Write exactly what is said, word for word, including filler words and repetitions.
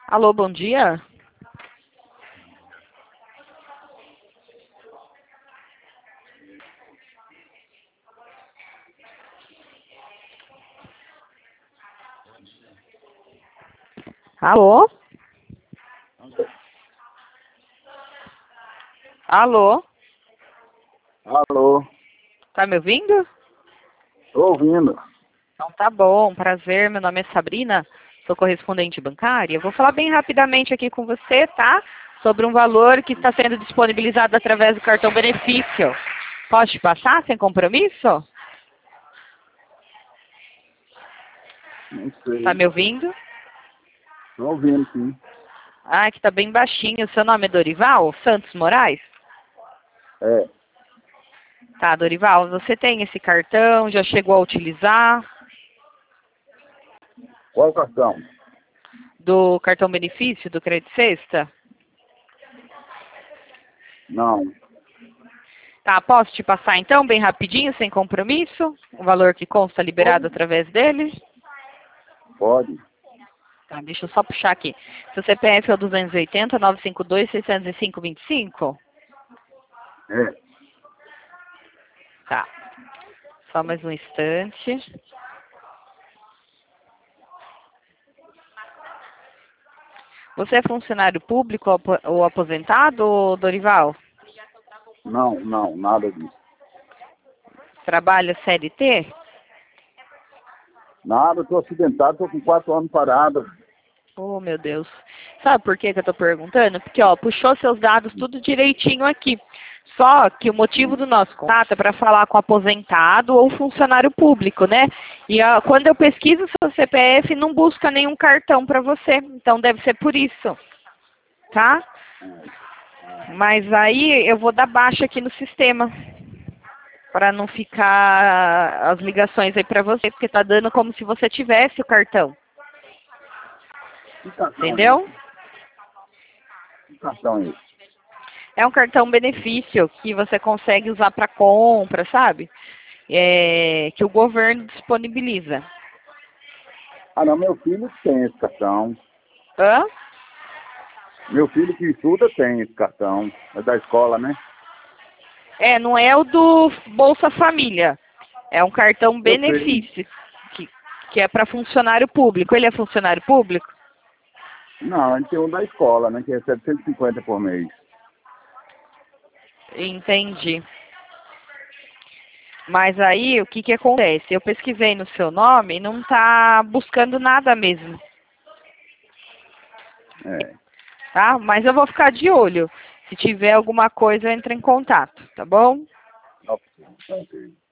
Alô, bom dia. Alô? Alô? Alô, Tá me ouvindo? tô ouvindo. Então tá bom, prazer. Meu nome é Sabrina, sou correspondente bancária. Vou falar bem rapidamente aqui com você, tá? Sobre um valor que está sendo disponibilizado através do cartão benefício. Posso te passar sem compromisso? Não sei. Tá me ouvindo? Tô ouvindo, sim. Ah, que tá bem baixinho. Seu nome é Dorival Santos Moraes? É, Tá, Dorival, você tem esse cartão? Já chegou a utilizar? qual cartão? Do cartão benefício do Crédito Sexta? Não, Tá, posso te passar então, bem rapidinho, sem compromisso? O valor que consta liberado pode, através dele? pode. Tá, deixa eu só puxar aqui. Seu C P F é o duzentos e oitenta, novecentos e cinquenta e dois, seiscentos e cinco, vinte e cinco? É, Tá. Só mais um instante. Você é funcionário público ou apo- ou aposentado, Dorival? não, não, nada disso. Trabalha C L T? Nada, tô acidentado, tô com quatro anos parado. Oh, meu Deus. Sabe por que que eu tô perguntando? Porque, ó, puxou seus dados tudo direitinho aqui. Só que o motivo do nosso contato é para falar com aposentado ou funcionário público, né? E ó, quando eu pesquiso o seu C P F, não busca nenhum cartão para você. Então deve ser por isso, tá? Mas aí eu vou dar baixa aqui no sistema para não ficar as ligações aí para você, porque tá dando como se você tivesse o cartão, Que cartão é entendeu? esse? Que cartão é esse? É um cartão benefício que você consegue usar para compra, sabe? É, que o governo disponibiliza. Ah, não, meu filho tem esse cartão. Hã? Meu filho que estuda tem esse cartão. É da escola, né? É, não é o do Bolsa Família. É um cartão Eu sei. benefício que, que é para funcionário público. Ele é funcionário público? Não, ele tem um da escola, né? Que é setecentos e cinquenta por mês. Entendi. Mas aí, o que que acontece? Eu pesquisei no seu nome e não tá buscando nada mesmo, É. tá? Mas eu vou ficar de olho. Se tiver alguma coisa, eu entro em contato, tá bom? Ok. Ok.